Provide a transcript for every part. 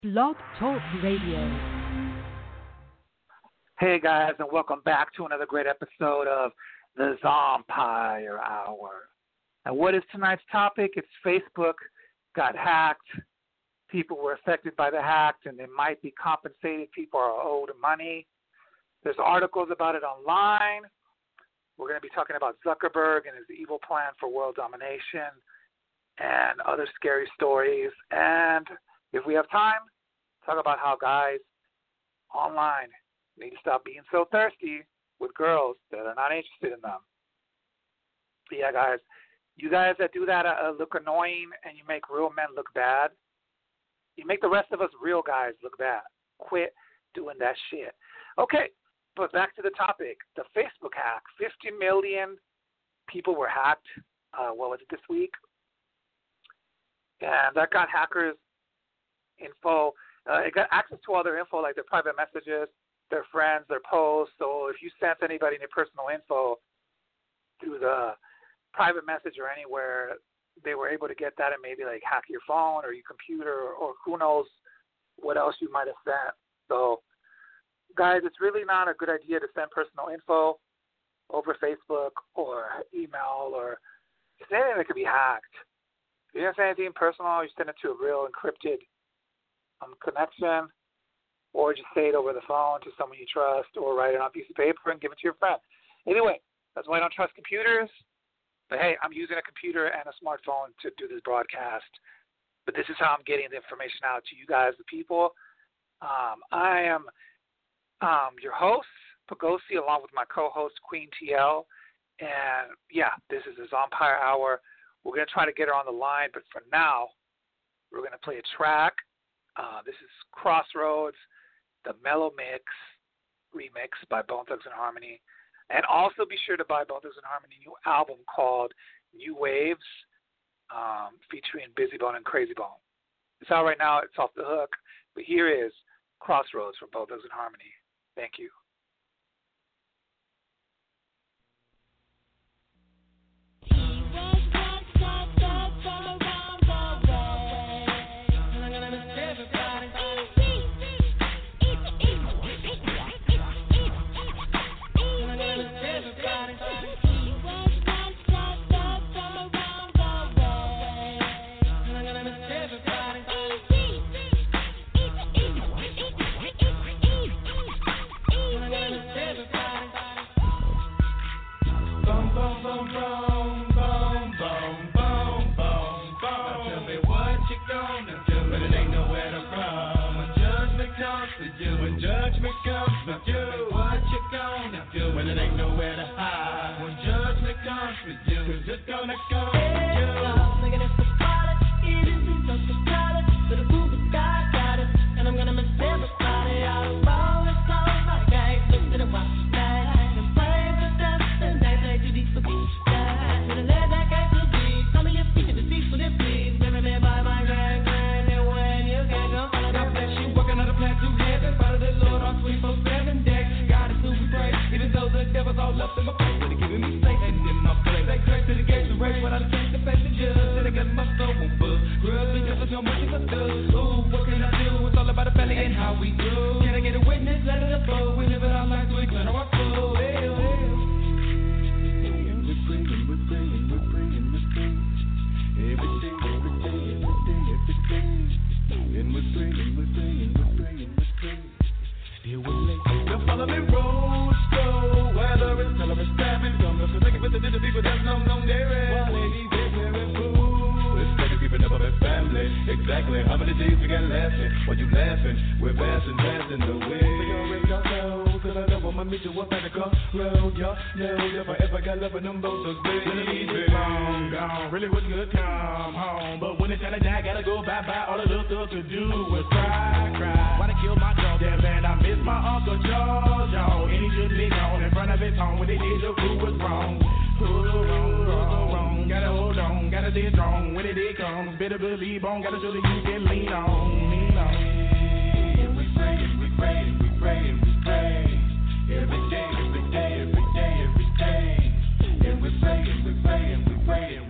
Blog Talk Radio. Hey guys, and welcome back to another great episode of the Zompire Hour. And what is tonight's topic? It's Facebook got hacked. People were affected by the hack, and they might be compensated. People are owed money. There's articles about it online. We're going to be talking about Zuckerberg and his evil plan for world domination and other scary stories. And if we have time, talk about how guys online need to stop being so thirsty with girls that are not interested in them. But yeah, guys, you guys that do that look annoying and you make real men look bad. You make the rest of us real guys look bad. Quit doing that shit. Okay, but back to the topic. The Facebook hack. 50 million people were hacked. What was it this week? And that got hackers info. It got access to all their info, like their private messages, their friends, their posts. So if you sent anybody their personal info through the private message or anywhere, they were able to get that and maybe like hack your phone or your computer or who knows what else you might have sent. So guys, it's really not a good idea to send personal info over Facebook or email or just anything that could be hacked. If you don't say anything personal, you send it to a real encrypted connection, or just say it over the phone to someone you trust, or write it on a piece of paper and give it to your friend. Anyway, that's why I don't trust computers. But hey, I'm using a computer and a smartphone to do this broadcast. But this is how I'm getting the information out to you guys, the people. I am your host, Pagosi, along with my co-host, Queen TL. And yeah, this is the Zompire Hour. We're going to try to get her on the line, but for now, we're going to play a track. This is Crossroads, the Mellow Mix remix by Bone Thugs and Harmony. And also be sure to buy Bone Thugs and Harmony new album called New Waves, featuring Busy Bone and Crazy Bone. It's out right now. It's off the hook. But here is Crossroads from Bone Thugs and Harmony. Thank you.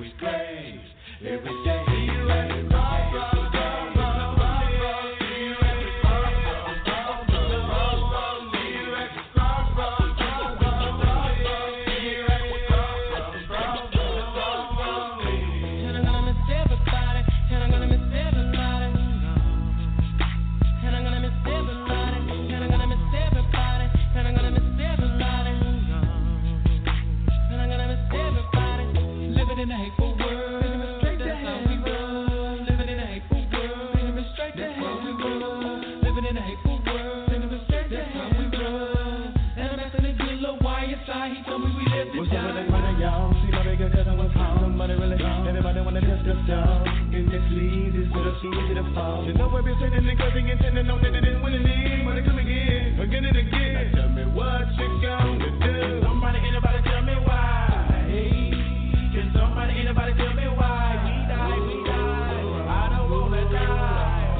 Every day. the hateful world. Send him respect, that's how we run. And I'm asking a good little YSI, he told me we live to die. What's up with that money, y'all? See my bigger cousin was home. Money really gone. Everybody wanna test us down. And this leads is gonna see easy to fall. You know we're sending the cousin intending on that it didn't win any. Money come again, again and again. Now tell me what you gonna do. Somebody, anybody tell me why? Hey, can somebody, anybody tell me why? We die, I don't wanna die.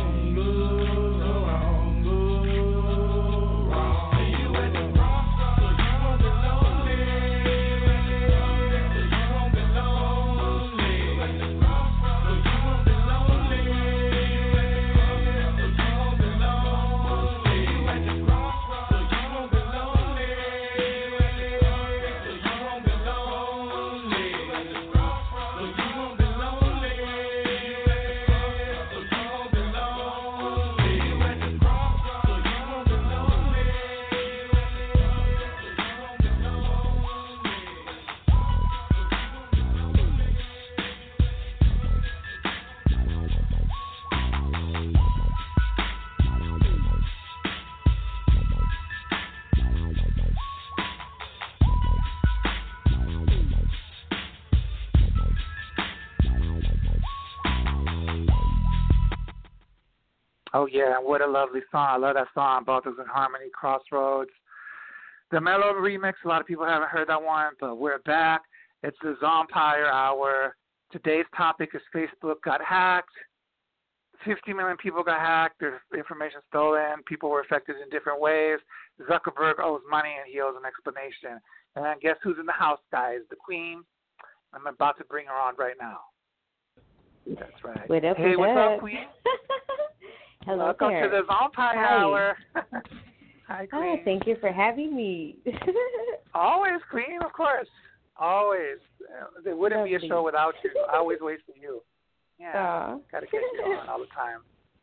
Oh, yeah, what a lovely song. I love that song, Balthus and Harmony, Crossroads. The Mellow remix, a lot of people haven't heard that one, but we're back. It's the Zompire Hour. Today's topic is Facebook got hacked. 50 million people got hacked. Their information stolen. People were affected in different ways. Zuckerberg owes money, and he owes an explanation. And then guess who's in the house, guys? The Queen. I'm about to bring her on right now. That's right. Hey, what's up, Queen? Hello, welcome there. to the Vampire Hour. Hi, Queen. Hi, thank you for having me. Always, Queen, of course. Always. There wouldn't be a show without you. I always wait for you. Yeah, got to get you on all the time.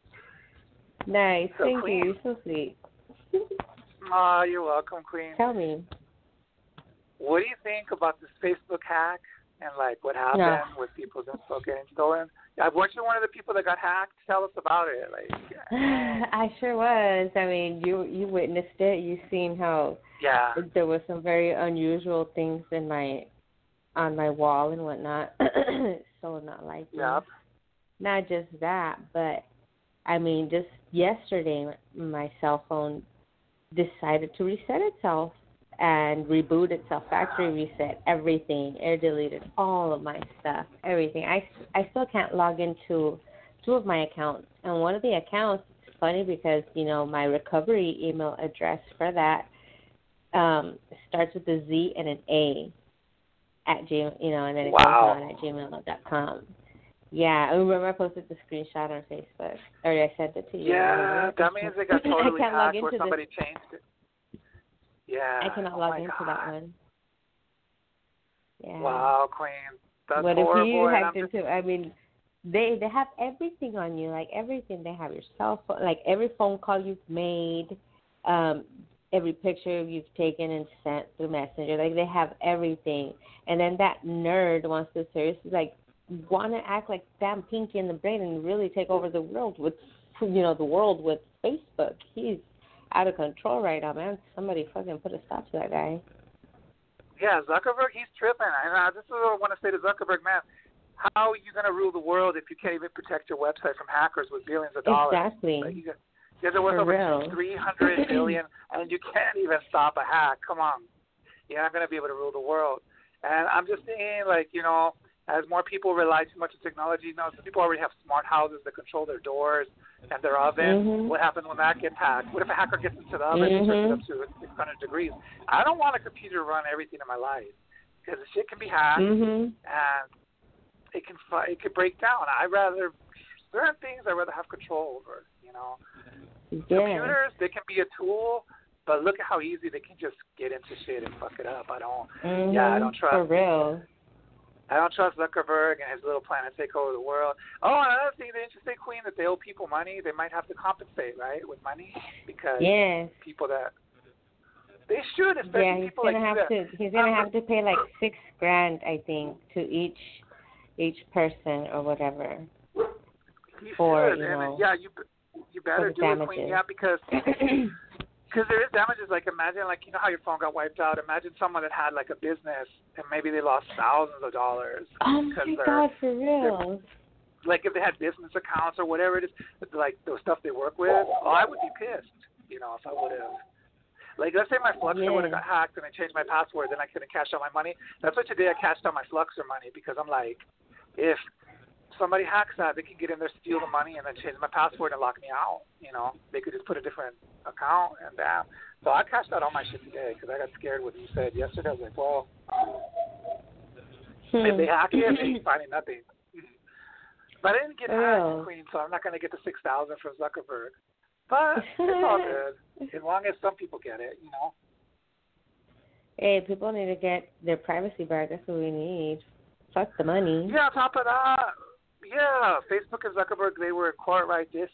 Nice, so, thank Queen, you. You're so sweet. Oh, you're welcome, Queen. Tell me. What do you think about this Facebook hack and, like, what happened with people's info getting stolen? Weren't you one of the people that got hacked? Tell us about it. I sure was. I mean, you witnessed it. You seen how there was some very unusual things on my wall and whatnot. So not like yep. Not just that, but I mean, just yesterday, my cell phone decided to reset itself and reboot itself, factory reset everything, air deleted all of my stuff, everything. I still can't log into two of my accounts. And one of the accounts, it's funny because, you know, my recovery email address for that starts with a Z and an A at Gmail, you know, and then it goes on at gmail.com. Yeah, I remember I posted the screenshot on Facebook, or I sent it to you. Yeah, that means they got totally hacked or somebody changed it. Yeah. I cannot log into that one. Yeah. Wow, Queen. That's what horrible. If you hacked into, I mean, they have everything on you, like everything. They have your cell phone, like every phone call you've made, every picture you've taken and sent through Messenger. Like, they have everything. And then that nerd wants to seriously, like, want to act like damn Pinky in the Brain and really take over the world with, you know, the world with Facebook. He's out of control right now, man. Somebody fucking put a stop to that guy. Yeah, Zuckerberg, he's tripping. And this is what I want to say to Zuckerberg, man. How are you going to rule the world if you can't even protect your website from hackers with billions of dollars? Exactly. Like, there was over 300 billion, and you can't even stop a hack. Come on. You're not going to be able to rule the world. And I'm just saying, like, you know, as more people rely too much on technology, you know, some people already have smart houses that control their doors and their oven. Mm-hmm. What happens when that gets hacked? What if a hacker gets into the oven and turns it up to 600 degrees? I don't want a computer to run everything in my life because the shit can be hacked and it can break down. Certain things I'd rather have control over, you know. Yeah. Computers, they can be a tool, but look at how easy they can just get into shit and fuck it up. I don't trust. For real. I don't trust Zuckerberg and his little plan to take over the world. Oh, another thing, didn't you say, Queen, that they owe people money? They might have to compensate, right, with money? Because people that they should, especially people like that. He's gonna have to pay like $6,000, I think, to each person or whatever. He for should. you know. you better do it, Queen. Yeah, because there is damages. Like, imagine, like, you know how your phone got wiped out? Imagine someone that had, like, a business and maybe they lost thousands of dollars. Oh, my God, for real. Like, if they had business accounts or whatever it is, like, the stuff they work with, I would be pissed, you know, if I would have. Like, let's say my Fluxer would have got hacked and I changed my password, then I couldn't cash out my money. That's what today I cashed out my Fluxer money because I'm like, if somebody hacks that, they can get in there, steal the money, and then change my password and lock me out. You know, they could just put a different account and damn. So I cashed out all my shit today because I got scared what you said yesterday. I was like, well, if they hack it, they're finding nothing. But I didn't get hacked, Queen, so I'm not going to get the $6,000 from Zuckerberg. But it's all good as long as some people get it, you know. Hey, people need to get their privacy back. That's what we need. Fuck the money. Yeah, on top of that, yeah, Facebook and Zuckerberg, they were in court right this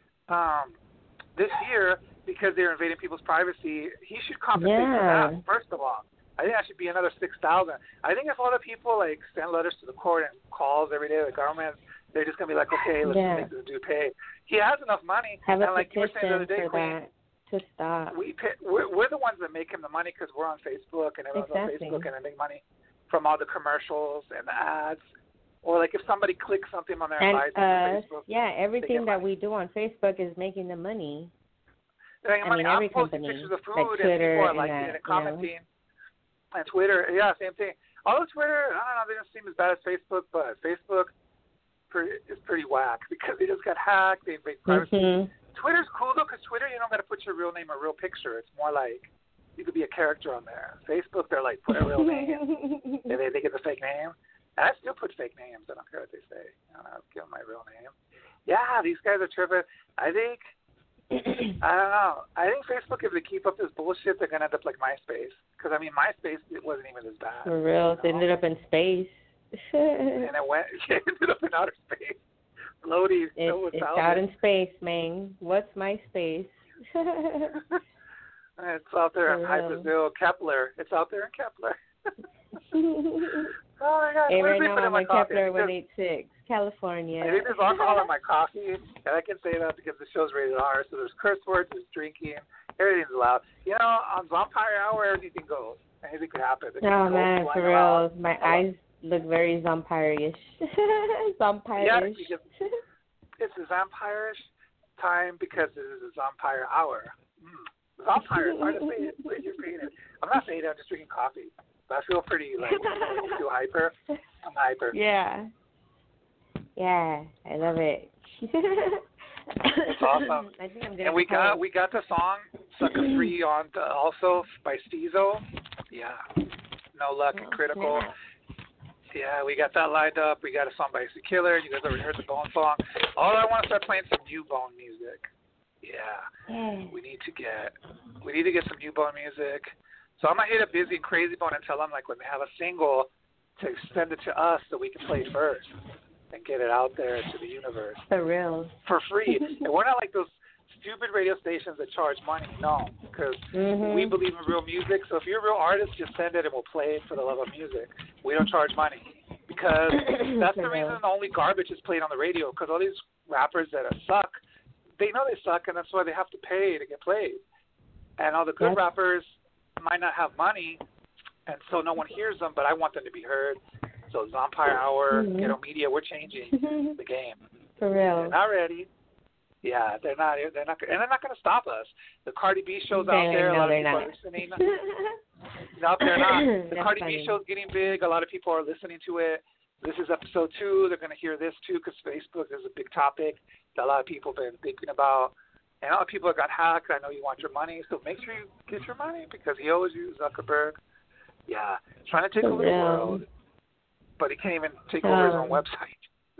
year because they're invading people's privacy. He should compensate for that, first of all. I think that should be another $6,000. I think if other people, like, send letters to the court and calls every day, the government, they're just going to be like, okay, let's make this dude pay. He has enough money. Have and a like you were saying the other day, for Queen, that to stop. We're the ones that make him the money because we're on Facebook and everyone's on Facebook and they make money from all the commercials and the ads. Or like if somebody clicks something on their site on Facebook. Yeah, everything that we do on Facebook is making the money. I mean, every I'm posting company, pictures of food like Twitter and people are liking it and commenting. And Twitter, yeah, same thing. Although Twitter, I don't know, they don't seem as bad as Facebook, but Facebook is pretty whack because they just got hacked. They invade privacy. Twitter's cool though because Twitter, you don't got to put your real name or real picture. It's more like you could be a character on there. Facebook, they're like put a real name and they get the fake name. And I still put fake names. I don't care what they say. I don't give them my real name. Yeah, these guys are tripping. I think. I don't know. I think Facebook, if they keep up this bullshit, they're gonna end up like MySpace. Because I mean, MySpace, it wasn't even as bad. For real, it ended up in space. And it ended up in outer space. Floaty. It's out in space, man. What's MySpace? It's out there in Hyperzilla, Kepler. It's out there in Kepler. Oh my God! Hey, right now I'm in Kepler 186, California. I think there's alcohol in my coffee, and I can say that because the show's rated R. So there's curse words, there's drinking, everything's allowed. You know, on Zompire Hour, anything goes. Anything could happen. Oh man, for real, my eyes look very Zompire-ish. Zompire-ish. Yeah, it's a Zompire-ish time because it is a Zompire Hour. Zompire, it's hard to say it, but you're saying it. I'm not saying it, I'm just drinking coffee. But I feel pretty, like, you feel hyper. I'm hyper. Yeah. Yeah, I love it. It's awesome. I think I'm gonna and we got the song Sucker Free on also by Steezo. Yeah. No Luck and Critical. Snap. Yeah, we got that lined up. We got a song by Killer. You guys already heard the Bone song. I want to start playing some new Bone music. Yeah. We need to get some new Bone music. So I'm going to hit a Busy and Crazy Bone and tell them, like, when they have a single, to send it to us so we can play it first and get it out there to the universe. For real. For free. And we're not like those stupid radio stations that charge money. No, because we believe in real music. So if you're a real artist, just send it and we'll play it for the love of music. We don't charge money because that's the reason only garbage is played on the radio, because all these rappers that suck, they know they suck, and that's why they have to pay to get played. And all the good rappers might not have money, and so no one hears them, but I want them to be heard. So Zompire Hour, Ghetto Media, we're changing the game. For real. They're not ready. Yeah, they're not, and they're not going to stop us. The Cardi B show's out there. A lot of people are listening. No, they're not. The Cardi B show's getting big. A lot of people are listening to it. This is episode 2. They're going to hear this too because Facebook is a big topic that a lot of people have been thinking about. And a lot of people got hacked. I know you want your money, so make sure you get your money because he owes you, Zuckerberg. Yeah, trying to take over the world, but he can't even take over his own website.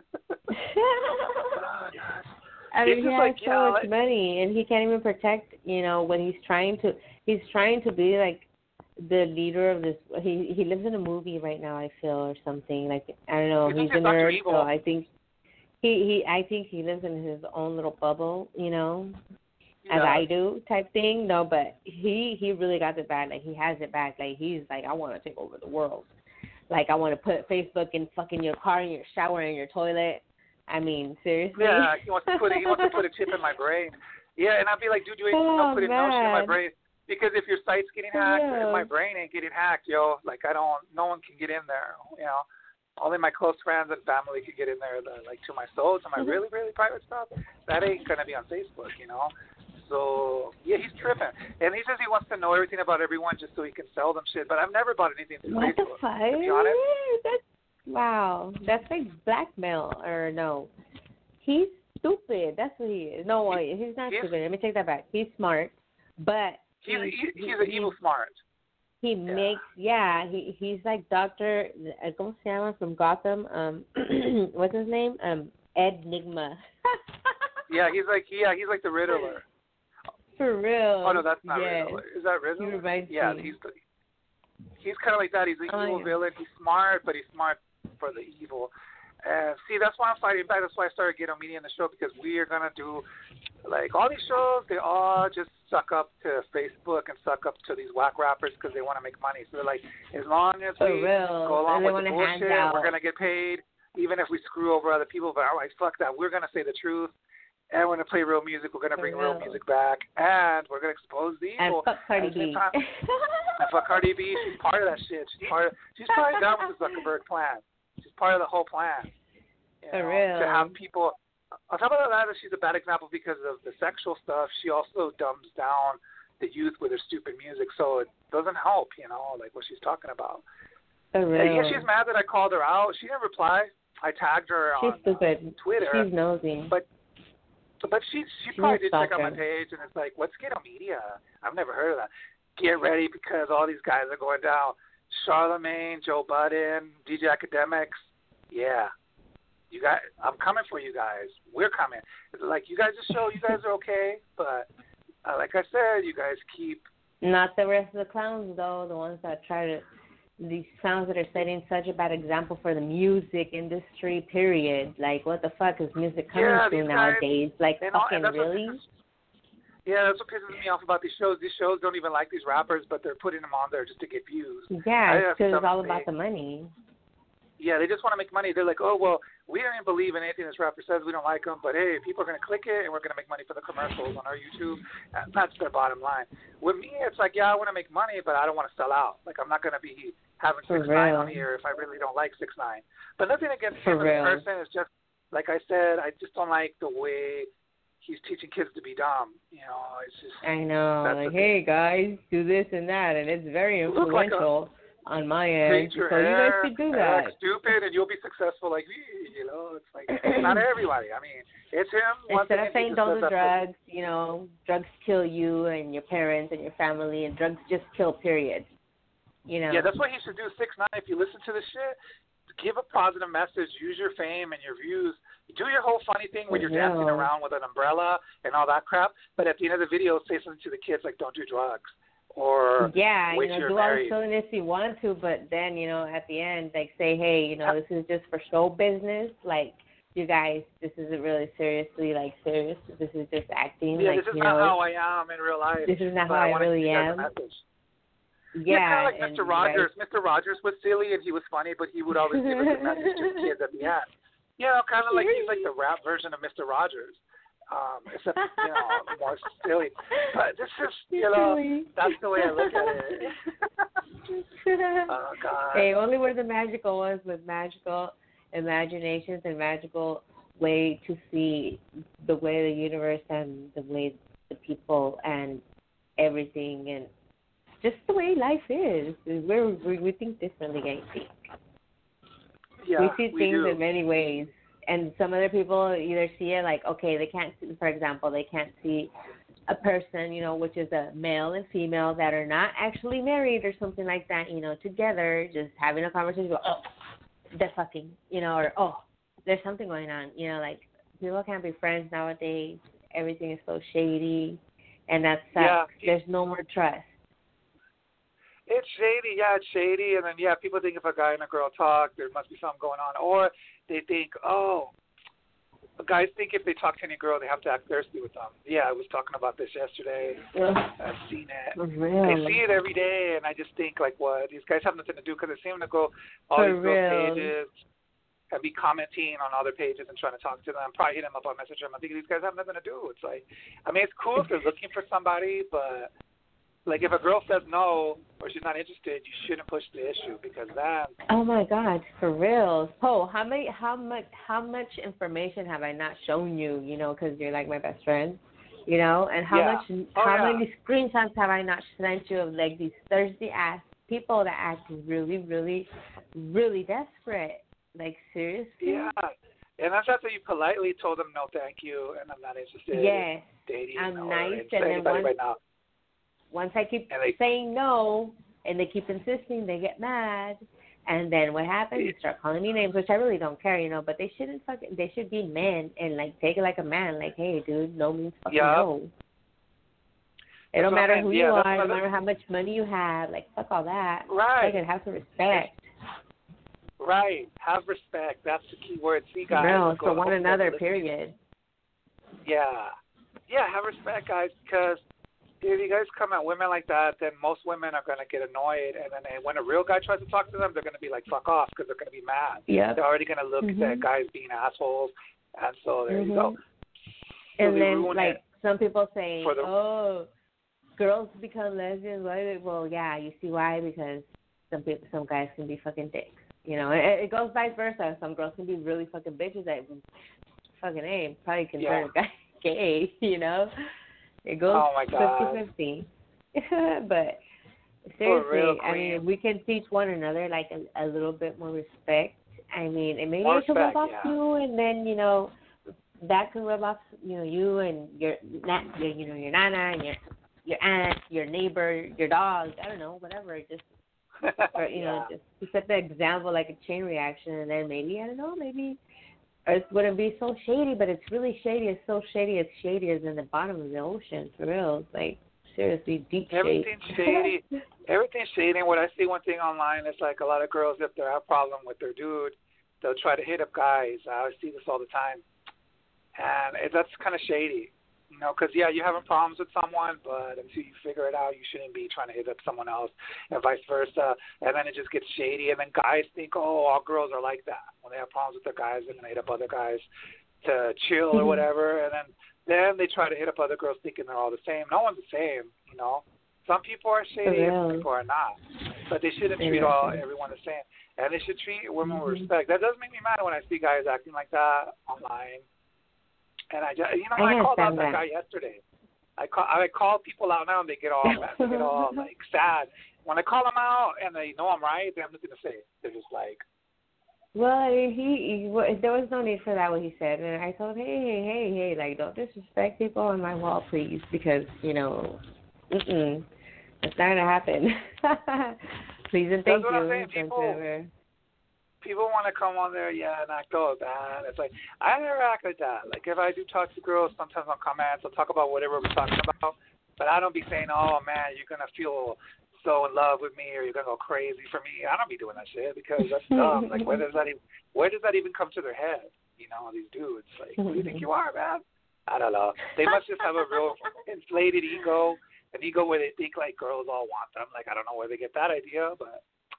I mean, he has so much money, and he can't even protect. You know, when he's trying to be like the leader of this. He lives in a movie right now, I feel, or something. Like, I don't know. He's a nerd, so I think he lives in his own little bubble, you know, as I do, type thing. No, but he really got it bad. Like, he has it bad. Like, he's like, I want to take over the world. Like, I want to put Facebook in fucking your car, in your shower, in your toilet. I mean, seriously. Yeah, he wants to put a chip in my brain. Yeah, and I'd be like, dude, you ain't putting no shit in my brain. Because if your site's getting hacked, my brain ain't getting hacked, yo. Like, no one can get in there, you know. Only my close friends and family can get in there, like, to my soul, to my really, really private stuff. That ain't going to be on Facebook, you know. So, yeah, he's tripping. And he says he wants to know everything about everyone just so he can sell them shit. But I've never bought anything through Facebook. What the fuck? To be honest. Wow. That's like blackmail. Or no. He's stupid. That's what he is. No, he's not stupid. Let me take that back. He's smart. But he's an evil smart. He makes, he's like Dr. ¿Cómo se llama? From Gotham. What's his name? Ed Nigma. Yeah, he's like the Riddler. For real. Oh no, that's not Riddler. Is that Riddler? He reminds me. He's kind of like that. He's an evil villain. He's smart, but he's smart for the evil. And see, that's why I'm fighting back. That's why I started getting media in the show, because we are gonna do, like, all these shows. They all just suck up to Facebook and suck up to these whack rappers because they want to make money. So they're like, as long as we go along with the bullshit, we're gonna get paid, even if we screw over other people. But all right, fuck that. We're gonna say the truth, and we're gonna play real music. We're gonna bring real music back, and we're gonna expose the evil. And fuck Cardi B. And fuck Cardi B. She's part of that shit. She's probably down with the Zuckerberg plan. She's part of the whole plan. For real. To have people. On top of that, she's a bad example because of the sexual stuff. She also dumbs down the youth with her stupid music, so it doesn't help, you know, like what she's talking about. For real. Yeah, she's mad that I called her out. She didn't reply. I tagged her on Twitter. She's nosy. But she probably did check out my page, and it's like, what's Ghetto Media? I've never heard of that. Get ready, because all these guys are going down. Charlemagne, Joe Budden, DJ Academics. Yeah. You guys, I'm coming for you guys. We're coming. Like, you guys just show you guys are okay, but like I said, you guys keep. Not the rest of the clowns, though. The ones that these clowns that are setting such a bad example for the music industry, period. Like, what the fuck is music coming to nowadays? Like, fucking really? That's what pisses me off about these shows. These shows don't even like these rappers, but they're putting them on there just to get views. Yeah, because it's all about the money. Yeah, they just want to make money. They're like, oh, well, we don't even believe in anything this rapper says. We don't like him. But, hey, people are going to click it, and we're going to make money for the commercials on our YouTube. That's their bottom line. With me, it's like, yeah, I want to make money, but I don't want to sell out. Like, I'm not going to be having 6ix9ine on here if I really don't like 6ix9ine. But nothing against him as a person. It's just, like I said, I just don't like the way he's teaching kids to be dumb. You know, it's just. I know. Like, hey, guys, do this and that. And it's very influential. On my end, so you guys should do that. Act stupid, and you'll be successful like me. You know, it's like not everybody. I mean, it's him. Instead of saying don't do drugs, you know, drugs kill you and your parents and your family, and drugs just kill. Period. You know. Yeah, that's what he should do. 6ix9ine. If you listen to this shit, give a positive message. Use your fame and your views. Do your whole funny thing when you're dancing around with an umbrella and all that crap. But at the end of the video, say something to the kids like, "Don't do drugs." Or do all the silliness you want to, but then, you know, at the end, like, say, hey, you know, this is just for show business. Like, you guys, this isn't really serious. This is just acting. Yeah, like, this is not how I am in real life. This is not how I really am. Yeah, kind of like Mr. Rogers. Right. Mr. Rogers was silly and he was funny, but he would always give us a message to the kids at the end. You know, kind of like he's like the rap version of Mr. Rogers. Except, you know, more silly. But this is, you know, that's the way I look at it. Oh, God. Hey, only we're the magical ones with magical imaginations and magical way to see the way the universe and the way the people and everything and just the way life is. We think differently, I think. Yeah, we see things in many ways. And some other people either see it like, okay, they can't see, for example, they can't see a person, you know, which is a male and female that are not actually married or something like that, you know, together, just having a conversation, go, oh, they're fucking, you know, or, oh, there's something going on, you know, like, people can't be friends nowadays. Everything is so shady, and that sucks. Yeah. There's no more trust. It's shady, it's shady, and then, people think if a guy and a girl talk, there must be something going on, or they think, guys think if they talk to any girl, they have to act thirsty with them. Yeah, I was talking about this yesterday. I've seen it. Really? I see it every day, and I just think, like, what? These guys have nothing to do because they seem to go all these girl pages, and be commenting on other pages and trying to talk to them. Probably hit them up on Messenger. I'm thinking these guys have nothing to do. It's like, I mean, it's cool if they're looking for somebody, but like if a girl says no or she's not interested, you shouldn't push the issue because then. Oh my God, for real. Oh, how much information have I not shown you? You know, because you're like my best friend. You know, and how many screenshots have I not sent you of like these thirsty ass people that act really, really, really desperate? Like seriously. Yeah. And that's after you politely told them no, thank you, and I'm not interested. Yes. In dating. I'm nice, and then once I keep saying no, and they keep insisting, they get mad, and then what happens? You start calling me names, which I really don't care, you know. But they shouldn't they should be men and like take it like a man. Like, hey, dude, no means fucking no. It don't matter who you are, no matter how much money you have. Like, fuck all that. Right. Fucking have some respect. Right. Have respect. That's the key word. See, guys. No, for one another, period. Yeah. Yeah, have respect, guys, because if you guys come at women like that, then most women are going to get annoyed, and then when a real guy tries to talk to them, they're going to be like, fuck off, because they're going to be mad. Yeah. They're already going to look at guys being assholes, and so there you go. So and then, like, some people say, oh, girls become lesbians. Well, yeah, you see why? Because some guys can be fucking dicks. You know, it goes vice versa. Some girls can be really fucking bitches that fucking probably can turn a guy gay, you know? It goes 50-50. But seriously, I mean, we can teach one another like a little bit more respect. I mean, and maybe it can rub off you, and then, you know, that can rub off, you know, you and your nana and your aunt, your neighbor, your dog. I don't know, whatever. Just or, you know, just to set the example, like a chain reaction, and then maybe, I don't know, maybe it wouldn't be so shady, but it's really shady. It's so shady, it's shadier than the bottom of the ocean, for real. It's like, seriously, deep shade. Everything's shady. Everything's shady. And what I see one thing online is like a lot of girls, if they have a problem with their dude, they'll try to hit up guys. I see this all the time. And that's kind of shady. You know, because, yeah, you're having problems with someone, but until you figure it out, you shouldn't be trying to hit up someone else and vice versa. And then it just gets shady. And then guys think, oh, all girls are like that. When they have problems with their guys, they're going to hit up other guys to chill or whatever. And then they try to hit up other girls thinking they're all the same. No one's the same, you know. Some people are shady and some people are not. But they shouldn't treat everyone the same. And they should treat women with respect. That does make me mad when I see guys acting like that online. And I called out that guy yesterday. I call people out now and they get all mad. They get all like sad. When I call them out and they know I'm right, they have nothing to say. They're just like. Well, there was no need for that, what he said. And I told him, hey, like, don't disrespect people on my wall, please, because, you know, it's not going to happen. Please and thank you. People want to come on there, and act all bad. It's like, I never act like that. Like, if I do talk to girls, sometimes on comments, I'll talk about whatever we're talking about. But I don't be saying, oh, man, you're going to feel so in love with me or you're going to go crazy for me. I don't be doing that shit because that's dumb. Like, where does that even come to their head? You know, these dudes. Like, who do you think you are, man? I don't know. They must just have a real inflated ego, an ego where they think, like, girls all want them. Like, I don't know where they get that idea, but.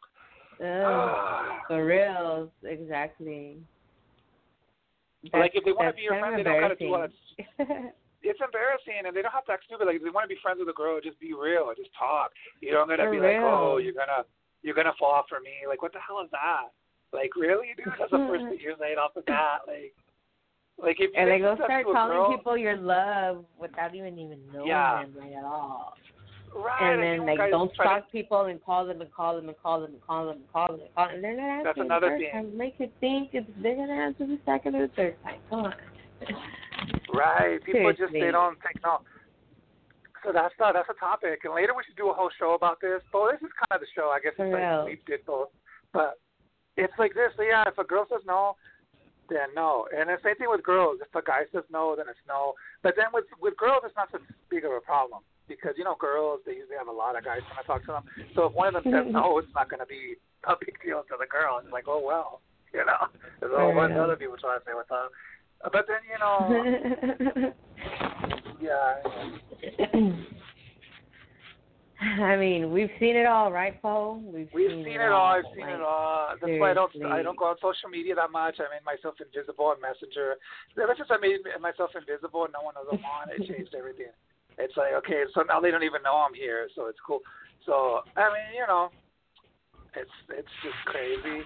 For real, exactly. Like if they want to be your friend, they don't gotta do all that. It's embarrassing, and they don't have to act stupid. Like if they want to be friends with a girl, just be real, just talk. You don't gotta be like, oh, you're gonna fall for me. Like what the hell is that? Like really, dude? That's the first thing you're saying off the bat. Like if you and they go start calling people your love without even knowing them like at all. Right. And then like don't stalk people and call them and they're not answering. That's another the first thing. Time. Make it think it's they're gonna answer the second or the third time. Come on. Right. People Seriously. just they don't think no. So that's a topic, and later we should do a whole show about this. Well, this is kind of the show. I guess it's like we did both, but it's like this. So yeah, if a girl says no, then no. And the same thing with girls. If a guy says no, then it's no. But then with girls, it's not so big of a problem. Because, you know, girls, they usually have a lot of guys when I talk to them. So if one of them says no, it's not going to be a big deal to the girl. It's like, oh, well, you know. There's a whole bunch of other people trying to say what's up. But then, you know, I mean, we've seen it all, right, Paul? We've seen it all. I've seen it all. That's why I don't go on social media that much. I made myself invisible on Messenger. Ever since I made myself invisible and no one knows I'm on, it changed everything. It's like, okay, so now they don't even know I'm here, so it's cool. So I mean, you know, it's just crazy.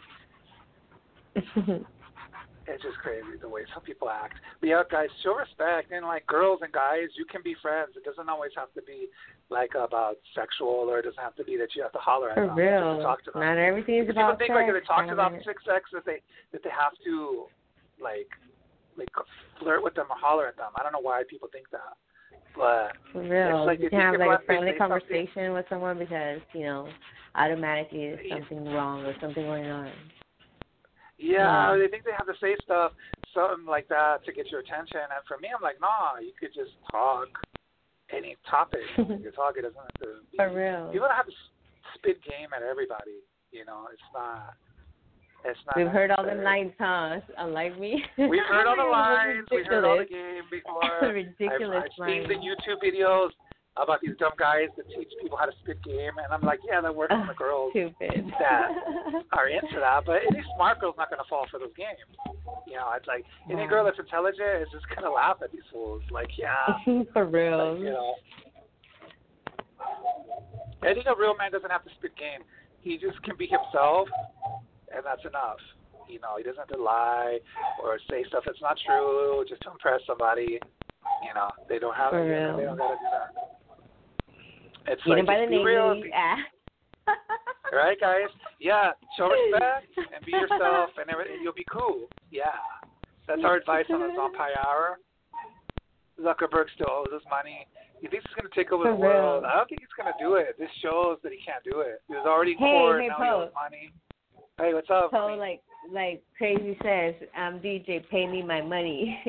It's just crazy the way some people act. But yeah, guys, show respect. And like girls and guys, you can be friends. It doesn't always have to be like about sexual, or it doesn't have to be that you have to holler at them. For real. Just to talk to them. Not everything is People about think sex. like if they talk about sex that they have to like flirt with them or holler at them. I don't know why people think that. But for real, it's like you can have like a friendly conversation with someone because, you know, automatically there's something wrong or something going on. Yeah, they think they have to say something like that to get your attention. And for me, I'm like, nah, you could just talk any topic. You can talk. It doesn't have to be. For real. You don't have to spit game at everybody. You know, it's not. We've heard all the lines, huh? Unlike me. We've heard all the lines. We've heard all the game before. Ridiculous I've seen the YouTube videos about these dumb guys that teach people how to spit game, and I'm like, yeah, that works on the girls that are into that. But any smart girl's not going to fall for those games. You know, it's like any girl that's intelligent is just going to laugh at these fools. Like, yeah. For real. Like, you know. I think a real man doesn't have to spit game. He just can be himself, and that's enough. You know, he doesn't have to lie or say stuff that's not true just to impress somebody. You know, they don't have to. They don't got to do that. It's even like, by the name, real. Right, guys? Yeah, show respect and be yourself, and you'll be cool. Yeah, that's our advice on the Zombie Hour. Zuckerberg still owes us money. He thinks he's going to take over the world. I don't think he's going to do it. This shows that he can't do it. He was already in court. Now he owes money. Hey, what's up? So like Crazy says, DJ, pay me my money.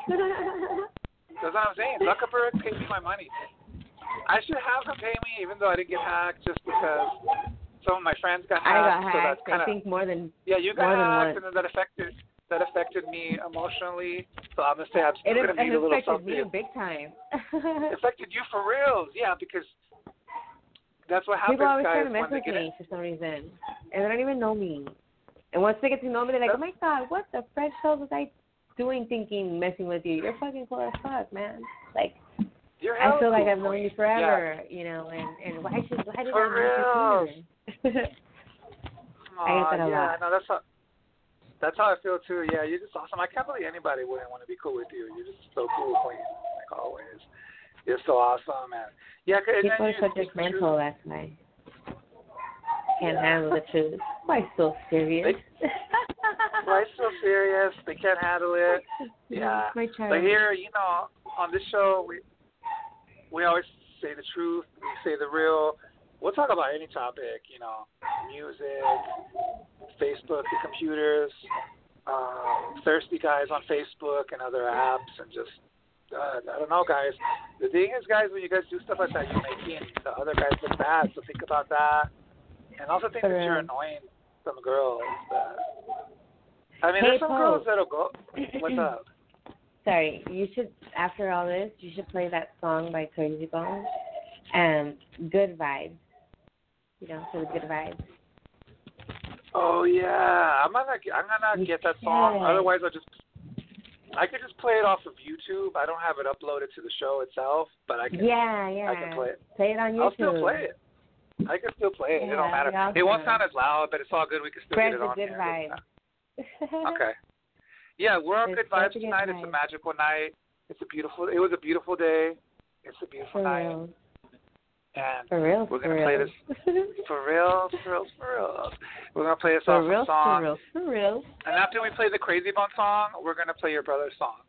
That's what I'm saying. Zuckerberg, pay me my money. I should have him pay me, even though I didn't get hacked, just because some of my friends got hacked. I got hacked. So that's kinda, I think more than you got hacked, once. And then that affected me emotionally. So I'm gonna say I'm still gonna need a little something. It affected me big time. It affected you for real, yeah, because that's what happens, people always guys. People always try to mess with me for some reason, and they don't even know me. And once they get to know me, they're like, "Oh my God, what the fresh hell was I doing, messing with you? You're fucking cool as fuck, man." Like. I feel like I've known you forever, you know, and why did I mess with you? I get that a lot. No, that's how I feel too. Yeah, you're just awesome. I can't believe anybody wouldn't want to be cool with you. You're just so cool, Queen, like always. You're so awesome, man. Yeah, people are so judgmental. That's why. Can't handle the truth. Why so serious? Why so serious? They can't handle it. Yeah. My child. But here, you know, on this show, we always say the truth. We say the real. We'll talk about any topic, you know, music, Facebook, the computers, thirsty guys on Facebook and other apps, and just, I don't know, guys. The thing is, guys, when you guys do stuff like that, you're making the other guys look bad, so think about that. And also think that you're annoying some girls. There's some girls that'll go, what's up? Sorry, you should, after all this, you should play that song by Crazy Bones, Good Vibes. You know, for the good vibes. Oh yeah, I'm gonna get that song. Otherwise, I could just play it off of YouTube. I don't have it uploaded to the show itself, but I can. I can play it. Play it on YouTube. I'll still play it. I can still play it. It don't matter. Awesome. It won't sound as loud, but it's all good. We can still get it on good here. Vibes. Okay. Yeah, we're on Good Vibes tonight. It's a magical night. It was a beautiful day. It's a beautiful night. Real. And for real, we're going to play this. For real. We're going to play this awesome song. For real. And after we play the Crazy Bone song, we're going to play your brother's song.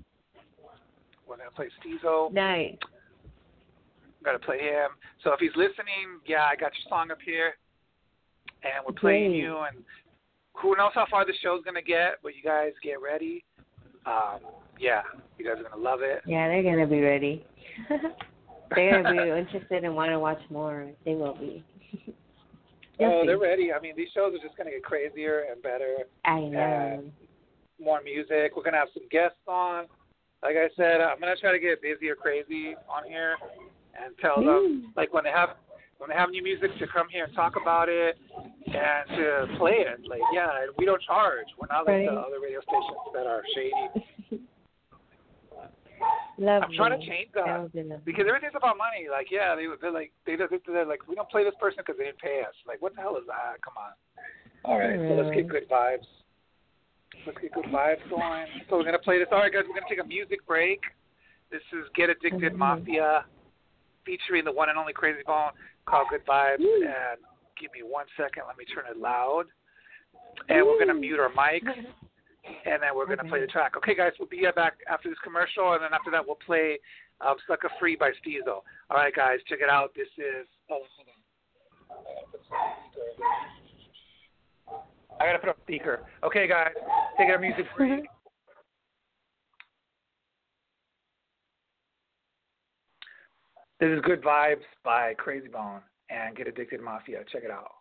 We're going to play Steezo. Nice. We're going to play him. So if he's listening, I got your song up here. And we're playing you. And who knows how far the show's going to get, but you guys get ready. You guys are going to love it. Yeah, they're going to be ready. They're going to be interested and want to watch more. They will be. They're ready. I mean, these shows are just going to get crazier and better. I know. And more music. We're going to have some guests on. Like I said, I'm going to try to get busy or crazy on here and tell them, like when they have when they have new music, to come here and talk about it and to play it. Like, yeah, we don't charge. We're not like the other radio stations that are shady. I'm trying to change that because everything's about money. Like, yeah, they're like, we don't play this person because they didn't pay us. Like, what the hell is that? Come on. All right, so let's get good vibes. Let's get good vibes going. So we're gonna play this. All right, guys, we're gonna take a music break. This is Get Addicted Mafia featuring the one and only Crazy Bone, called Good Vibes. And give me 1 second. Let me turn it loud. And we're gonna mute our mics. And then we're going to play the track. Okay, guys, we'll be back after this commercial, and then after that we'll play Sucker Free by Steezo. All right, guys, check it out. This is... Oh, hold on. I got to put up speaker. Okay, guys, take our music break. This is Good Vibes by Crazy Bone and Get Addicted Mafia. Check it out.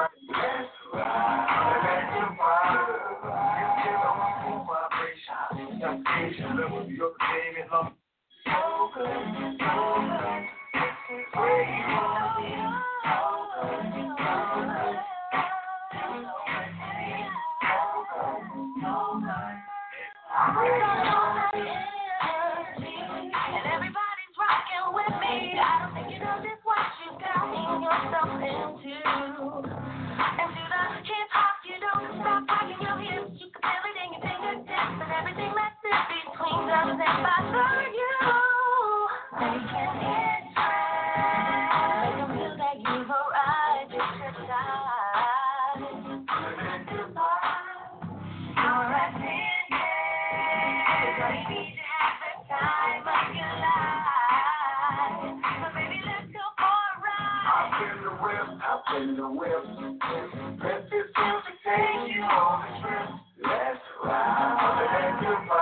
In the whip, let this music take you on a trip. Let's ride, let your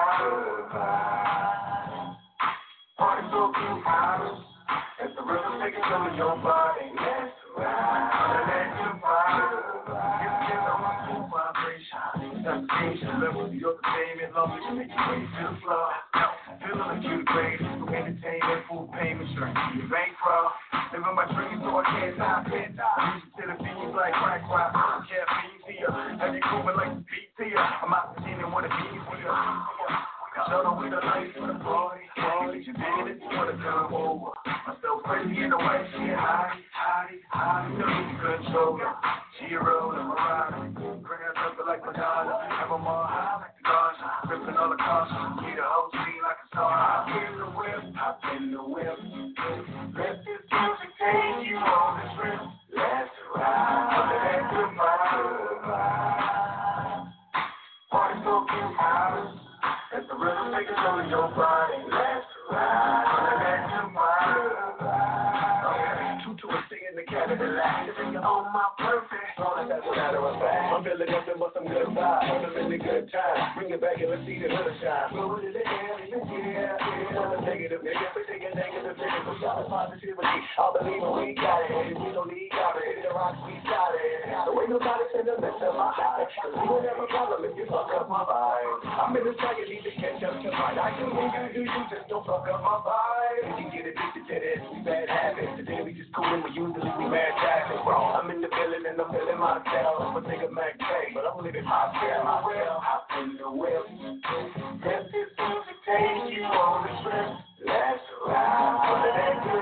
vibe. Party so cute, house. As the rhythm take control of your body. Let's ride, let your vibe. Get together on a cool vibration. Sensation level, the entertainment level, you make your way to the floor. Feeling like you the greatest, for entertainment, full payment, straight to your bankroll. Living my dreams so I can't stop it. Music to the beats like crack rock. Caffeine to you. Have you grooving like the beat to you. I'm out the scene and what it means for you. Shut up with the lights for the party. You did it, you wanna come over. I'm so pretty in the way she hottie. You know you can control her. She a roll and Mariah. Bring her up like Madonna. Have them all high like the gosh. Ripping all the cars. Need a whole scene like a star. Hop in the whip. Let this music take you on a trip. Let's ride. Let your vibe. Party so cute, house. Let the rhythm take control of your body. Let's ride. Let your vibe. True to a thing in the cabin. Living on my perfect. All that's a matter of fact. I'm feeling nothing but some good vibes. I'm in a good time. Bring it back and let's see the hood shine. Blow it in the air, yeah. Negative niggas, we taking negative niggas. We got a positivity. I believe we got it. We don't need God. Hit the rocks, we got it. So ain't nobody finna mess up my high. Cause we don't have a problem if you fuck up my vibe. I'm in the track and need to catch up to mine. I can move you, you just don't fuck up my vibe. If you get addicted to this, we bad habits. Today we just coolin', but usually we mad traffic. I'm in the building and I'm feeling myself. I'm a nigga Mac Tay, but I'm living my style. Hop in the whip. Let this music take you on the trip. Let's ride. Let your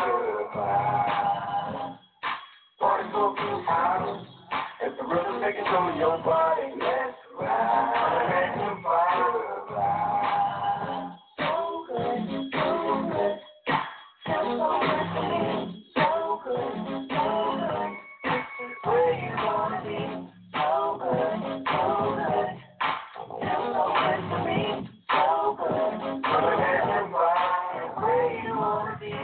vibe. Party so cute, house. As the rhythm take control of your body. Let's ride. Let your vibe. So good, so good. Feels so good to me. So good, so good. This is where you wanna be. So good, so good. Feels so good to me. So good, so good. Where you wanna be.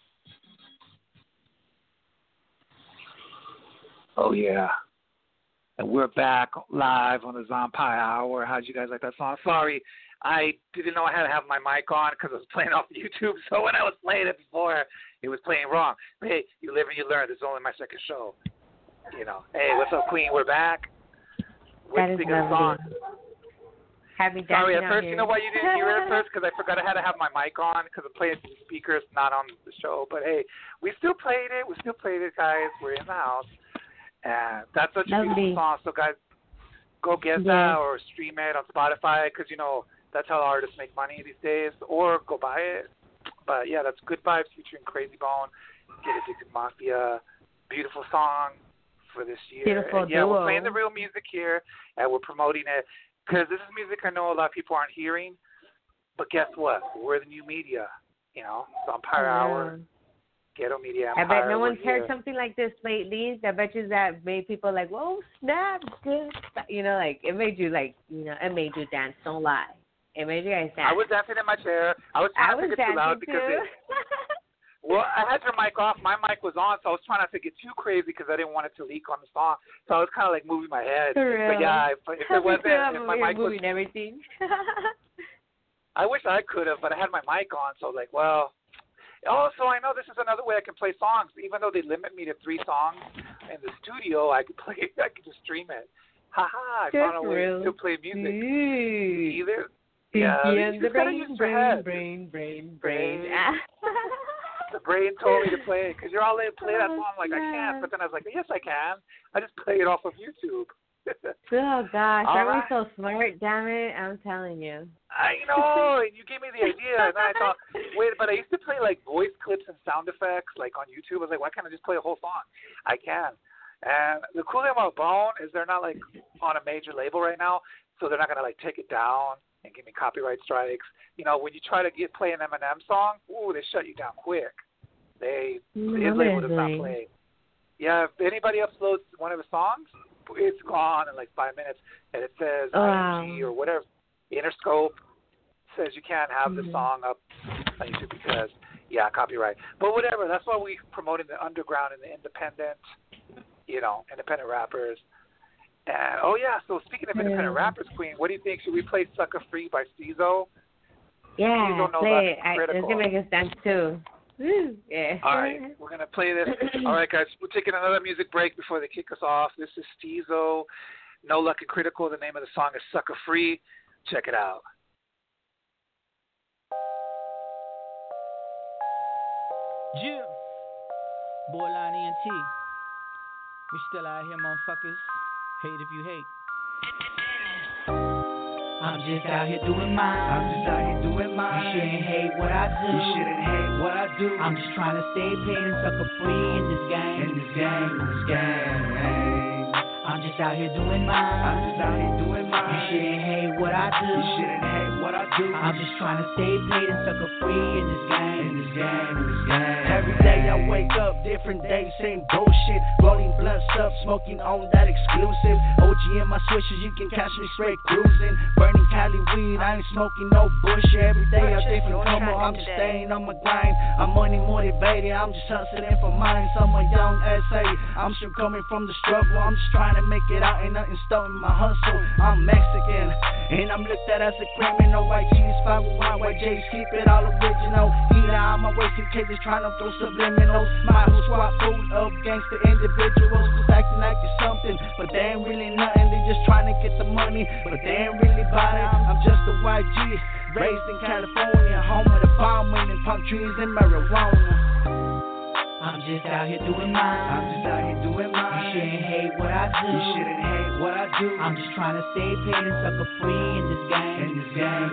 Oh, yeah. And we're back live on the Zombie Hour. How'd you guys like that song? Sorry, I didn't know I had to have my mic on because I was playing off YouTube. So when I was playing it before, it was playing wrong. But hey, you live and you learn. This is only my second show. You know. Hey, what's up, Queen? We're back. That is lovely. Happy Sorry, at first, here. you know why you didn't hear it at first? Because I forgot I had to have my mic on because I'm playing through the speakers, not on the show. But hey, we still played it. We still played it, guys. We're in the house. And that's such a beautiful song. So, guys, go get that or stream it on Spotify because, you know, that's how artists make money these days. Or go buy it. But, yeah, that's Good Vibes featuring Crazy Bone, Get Addicted Mafia. Beautiful song for this year. Beautiful and, yeah, duo. we're playing the real music here, and we're promoting it. Because this is music I know a lot of people aren't hearing. But guess what? We're the new media, you know. Zombie Hour. Ghetto Media Empire. I bet no one's heard something like this lately. I bet you that made people like, whoa, snap, good. You know, like, it made you, like, you know, it made you dance. Don't lie. It made you guys dance. I was dancing in my chair. I was trying not to get too loud because well, I had your mic off. My mic was on, so I was trying not to get too crazy because I didn't want it to leak on the song. So I was kind of, like, moving my head. For real. But, yeah, if it wasn't, if my mic was... moving everything. I wish I could have, but I had my mic on, so, like, well... Also, I know this is another way I can play songs. Even though they limit me to 3 songs in the studio, I could just stream it. Ha-ha, I found a way to play music. Either. Yeah, you just gotta use your head. Brain. The brain told me to play it because you're all in play that song. Like, I can't. But then I was like, yes, I can. I just play it off of YouTube. Oh, gosh. Aren't we so smart? Damn it. I'm telling you. I know. You gave me the idea. And then I thought, wait, but I used to play, like, voice clips and sound effects, like, on YouTube. I was like, why can't I just play a whole song? I can. And the cool thing about Bone is they're not, like, on a major label right now, so they're not going to, like, take it down and give me copyright strikes. You know, when you try to play an Eminem song, ooh, they shut you down quick. His label does not play. Yeah, if anybody uploads one of the songs, it's gone in like 5 minutes, and it says IMG or whatever, Interscope says you can't have the song up on YouTube because, yeah, copyright. But whatever, that's why we promoting the underground and the independent, you know, independent rappers. And, oh, yeah, so speaking of independent rappers, Queen, what do you think? Should we play Sucker Free by Steezo? Yeah, Steezo play it. It's going to make us dance, too. Woo, yeah. All right, we're going to play this. All right, guys, we're taking another music break before they kick us off. This is Steezo, No Luck and Critical. The name of the song is Sucker Free. Check it out. Yeah. Borderline ENT. We still out here, motherfuckers. Hate if you hate. I'm just out here doing mine. You shouldn't hate what I do. I'm just trying to stay paid and sucker free in this game. I'm just out here doing mine. You shouldn't hate what I do. I'm just trying to stay paid and sucker free in this game. Every day I wake up, different day, same bullshit. Rolling blunts up, smoking on that exclusive. OG in my switches, you can catch me straight cruising. Burning Cali weed, I ain't smoking no bullshit. Every day a different combo, I'm just staying on my grind. I'm money motivated, I'm just hustling for mine. I'm a young SA, I'm still coming from the struggle. I'm just trying to make it out, ain't nothing stopping my hustle. I'm Mexican, and I'm looked at as a criminal. White cheese, 501, white J's, keep it all original. Either I'm a wasted kid just trying to throw subliminals. My whole squad full of gangster individuals just acting like it's something, but they ain't really nothing. They just trying to get the money, but they ain't really about it. I'm just a white G, raised in California, home of the bomb winning palm trees and marijuana. I'm just out here doing mine. You shouldn't hate what I do. I'm just trying to stay paid and sucker free in this game.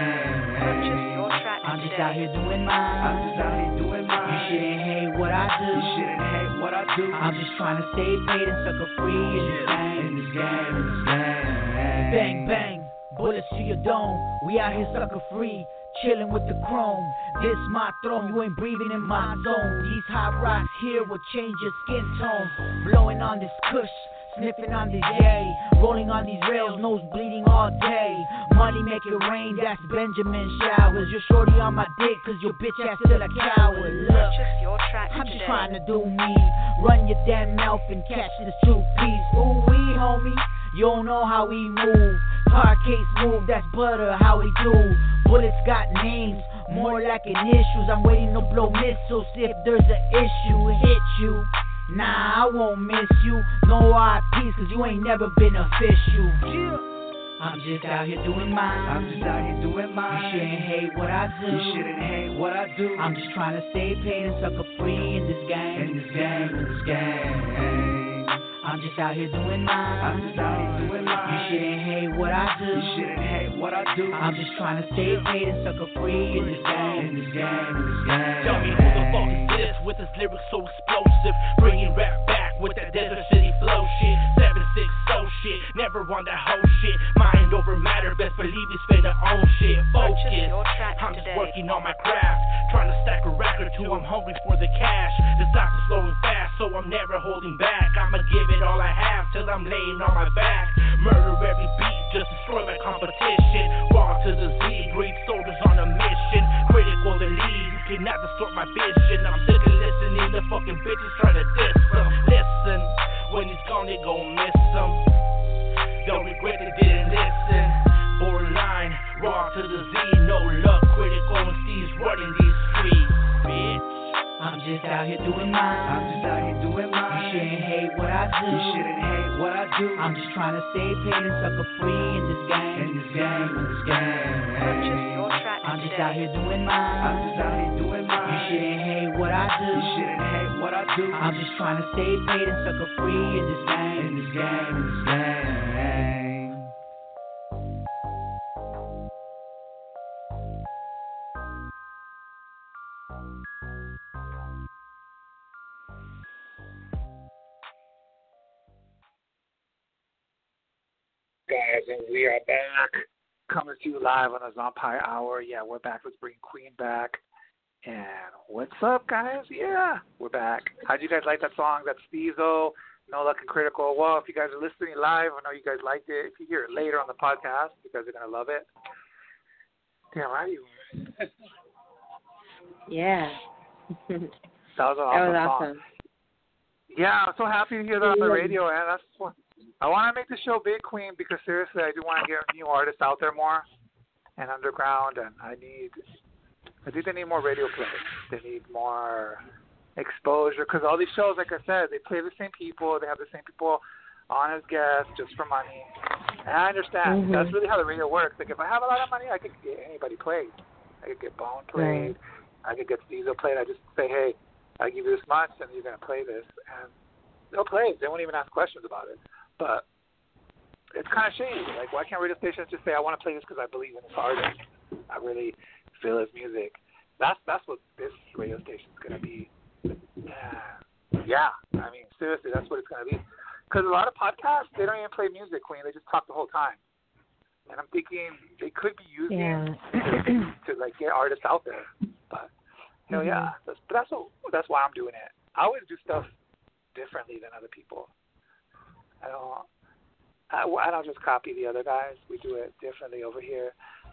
I'm just out here doing mine. You shouldn't hate what I do. I'm just trying to stay paid and sucker free in this game. Bang, bang, bullets to your dome. We out here sucker free. Chillin' with the chrome, this my throne. You ain't breathing in my zone. These hot rocks here will change your skin tone. Blowing on this kush, sniffing on this yay. Rolling on these rails, nose bleeding all day. Money make it rain, that's Benjamin showers. You're shorty on my dick, cause your bitch ass still a coward. Look, I'm just trying to do me. Run your damn mouth and catch this two-piece. Ooh wee, homie, you don't know how we move. Tar case move, that's butter, how we do. Bullets got names, more like initials. I'm waiting to blow missiles if there's an issue. Hit you, nah, I won't miss you. No IPs, cause you ain't never been official. I'm just out here doing mine. I'm just out here doing mine. You shouldn't hate what I do. You shouldn't hate what I do. I'm just trying to stay paid and sucker free in this game. In this game, in this game. I'm just out here doing mine. I'm just out here doing mine. You shouldn't hate what I do. You shouldn't hate what I do. I'm just trying to stay paid and sucker free in this game. In this game, in this game. Tell me who the fuck is this with his lyrics so explosive, bringing rap back with that Desert City flow shit. 7-6 soul shit, never on that whole shit. Mind over matter, best believe you spend their own shit. Focus, I'm just working on my craft, trying to stack a rack or two. I'm hungry for the cash. The stock is flowing fast, so I'm never holding back. I'ma give it all I have till I'm laying on my back. Murder every beat, just destroy my competition. Raw to the Z, great soldiers on a mission. Critical the lead, you cannot distort my vision. I'm sick of listening to fucking bitches try to diss them. Listen, when he's gone they gon' miss him. Don't regret they didn't listen. Borderline, raw to the Z, no luck. Critical MCs running these streets, bitch. I'm just out here doing mine. I'm just out here doing mine. You shouldn't hate what I do. You shouldn't hate what I do. I'm just trying to stay paid and sucker free in this game. In this game, in this game. I'm just out here doing mine. I'm just out here doing mine. You shouldn't hate what I do. You shouldn't hate what I do. I'm just trying to stay paid and sucker free in this game. In this game, in this game. Guys, and we are back, coming to you live on the Zombie Hour. Yeah, we're back. Let's bring Queen back. And what's up, guys? Yeah, we're back. How'd you guys like that song? That's Steezo, No Luck and Critical. Well, if you guys are listening live, I know you guys liked it. If you hear it later on the podcast, you guys are going to love it. Damn, right? Yeah. That was an awesome song. Awesome. Yeah, I'm so happy to hear that on the radio, and that's what I want to make the show big, Queen, because seriously, I do want to get new artists out there more and underground, and I think they need more radio play. They need more exposure, because all these shows, like I said, they play the same people. They have the same people on as guests just for money. And I understand. That's really how the radio works. Like, if I have a lot of money, I could get anybody played. I could get Bone played. I could get Steezo played. I just say, hey, I give you this much, and you're going to play this. And they'll play it. They won't even ask questions about it. But it's kind of shady. Like, why can't radio stations just say, I want to play this because I believe in this artist. I really feel his music. That's what this radio station's going to be. Yeah. I mean, seriously, that's what it's going to be. Because a lot of podcasts, they don't even play music, Queen. They just talk the whole time. And I'm thinking they could be using to like, get artists out there. But, hell yeah. That's why I'm doing it. I always do stuff differently than other people. I don't just copy the other guys. We do it differently over here.